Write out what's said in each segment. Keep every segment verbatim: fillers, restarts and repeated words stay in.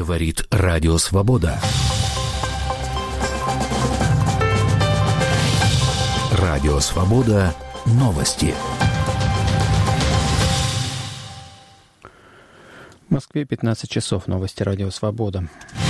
Говорит Радио Свобода. Радио Свобода. Новости. В Москве пятнадцать часов. Новости Радио Свобода.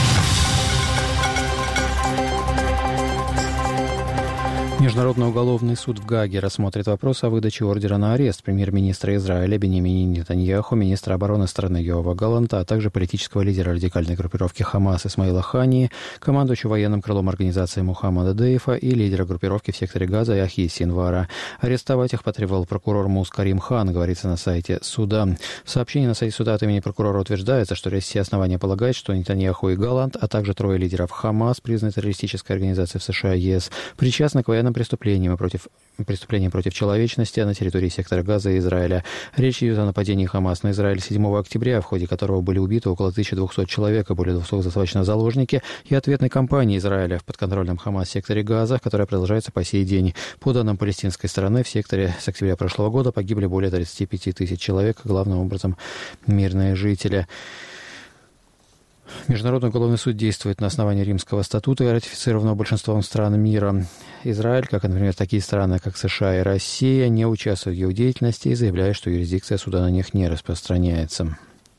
Международный уголовный суд в Гааге рассмотрит вопрос о выдаче ордера на арест премьер-министра Израиля Биньямина Нетаньяху, министра обороны страны Йоава Галланта, а также политического лидера радикальной группировки Хамас Исмаила Хании, командующего военным крылом организации Мухаммада Дейфа и лидера группировки в секторе Газа Яхьи Синвара. Арестовать их потребовал прокурор Мус Карим Хан, говорится на сайте суда. В сообщении на сайте суда от имени прокурора утверждается, что есть все основания полагать, что Нетаньяху и Галлант, а также трое лидеров Хамас, признанной террористической организацией в США и ЕС, причастны к военным преступлениям и против, преступлениям против человечности на территории сектора Газа и Израиля. Речь идет о нападении Хамас на Израиль седьмого октября, в ходе которого были убиты около тысячи двухсот человек, и более двухсот захвачены заложники, и ответной кампании Израиля в подконтрольном Хамас секторе Газа, которая продолжается по сей день. По данным палестинской стороны, в секторе с октября прошлого года погибли более тридцати пяти тысяч человек, главным образом мирные жители. Международный уголовный суд действует на основании Римского статута, ратифицированного большинством стран мира. Израиль, как, например, такие страны, как США и Россия, не участвуют в его деятельности и заявляют, что юрисдикция суда на них не распространяется.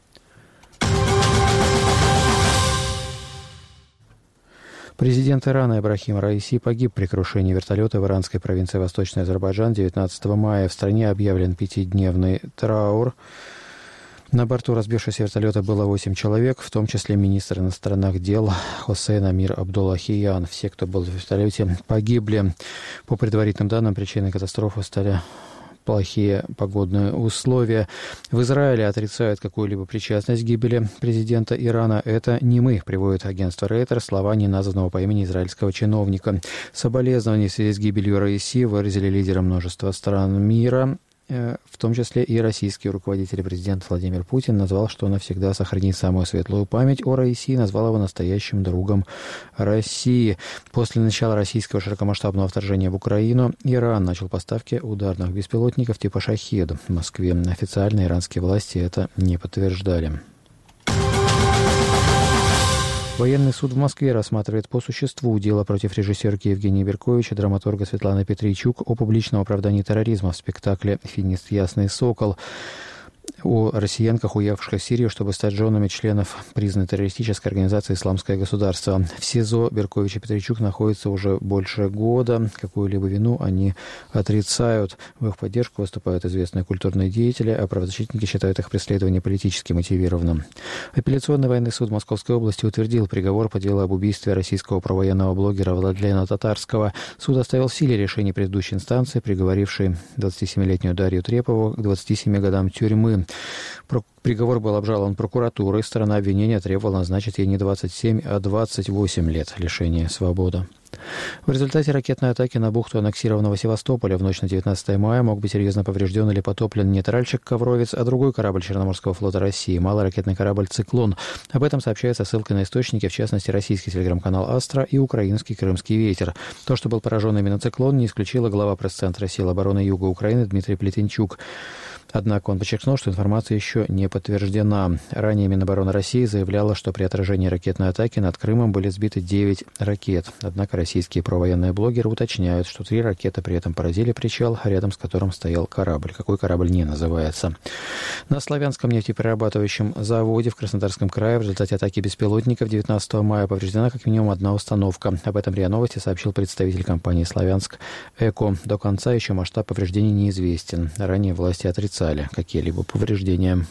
Президент Ирана Ибрахим Раиси погиб при крушении вертолета в иранской провинции Восточный Азербайджан девятнадцатого мая. В стране объявлен пятидневный траур. На борту разбившегося вертолета было восемь человек, в том числе министр иностранных дел Хосейн Амир Абдуллахиян. Все, кто был в вертолете, погибли. По предварительным данным, причиной катастрофы стали плохие погодные условия. В Израиле отрицают какую-либо причастность к гибели президента Ирана. Это не мы, приводит агентство Рейтер слова неназванного по имени израильского чиновника. Соболезнования в связи с гибелью Раиси выразили лидеры множества стран мира. В том числе и российский руководитель, президент Владимир Путин, назвал, что он навсегда сохранит самую светлую память о Раиси и назвал его настоящим другом России. После начала российского широкомасштабного вторжения в Украину Иран начал поставки ударных беспилотников типа «Шахед» в Москве. Официально иранские власти это не подтверждали. Военный суд в Москве рассматривает по существу дело против режиссерки Евгении Беркович и драматурга Светланы Петричук о публичном оправдании терроризма в спектакле «Финист Ясный Сокол», о россиянках, уехавших в Сирию, чтобы стать женами членов признанной террористической организации «Исламское государство». В СИЗО Беркович и Петричук находятся уже больше года. Какую-либо вину они отрицают. В их поддержку выступают известные культурные деятели, а правозащитники считают их преследование политически мотивированным. Апелляционный военный суд Московской области утвердил приговор по делу об убийстве российского провоенного блогера Владлена Татарского. Суд оставил в силе решение предыдущей инстанции, приговорившей двадцатисемилетнюю Дарью Трепову к двадцати семи годам тюрьмы. Приговор был обжалован прокуратурой. Сторона обвинения требовала назначить ей не двадцать семь, а двадцать восемь лет лишения свободы. В результате ракетной атаки на бухту аннексированного Севастополя в ночь на девятнадцатое мая мог быть серьезно поврежден или потоплен не тральщик «Ковровец», а другой корабль Черноморского флота России, малый ракетный корабль «Циклон». Об этом сообщается ссылкой на источники, в частности, российский телеграм-канал «Астра» и украинский «Крымский ветер». То, что был поражен именно «Циклон», не исключила глава пресс-центра сил обороны Юга Украины Дмитрий Плетенчук. Однако он подчеркнул, что информация еще не подтверждена. Ранее Минобороны России заявляла, что при отражении ракетной атаки над Крымом были сбиты девять ракет. Однако российские провоенные блогеры уточняют, что три ракеты при этом поразили причал, рядом с которым стоял корабль. Какой корабль не называется. На Славянском нефтеперерабатывающем заводе в Краснодарском крае в результате атаки беспилотников девятнадцатого мая повреждена как минимум одна установка. Об этом РИА Новости сообщил представитель компании «Славянск Эко». До конца еще масштаб повреждений неизвестен. Ранее власти отрицали какие-либо повреждения.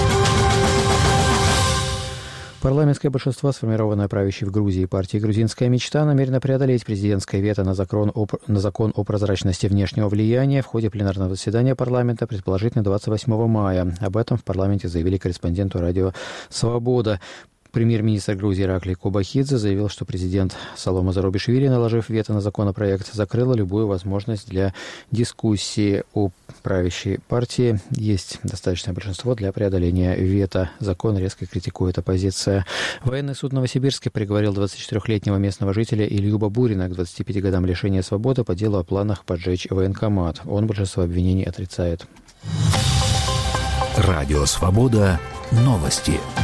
Парламентское большинство, сформированное правящей в Грузии партией «Грузинская мечта», намерено преодолеть президентское вето на закон, о, на закон о прозрачности внешнего влияния в ходе пленарного заседания парламента, предположительно двадцать восьмого мая. Об этом в парламенте заявили корреспонденту радио «Свобода». Премьер-министр Грузии Ираклий Кобахидзе заявил, что президент Салома Зарубишвили, наложив вето на законопроект, закрыла любую возможность для дискуссии о правящей партии. Есть достаточное большинство для преодоления вето. Закон резко критикует оппозиция. Военный суд в Новосибирске приговорил двадцатичетырёхлетнего местного жителя Илью Бабурина к двадцати пяти годам лишения свободы по делу о планах поджечь военкомат. Он большинство обвинений отрицает. Радио «Свобода». Новости.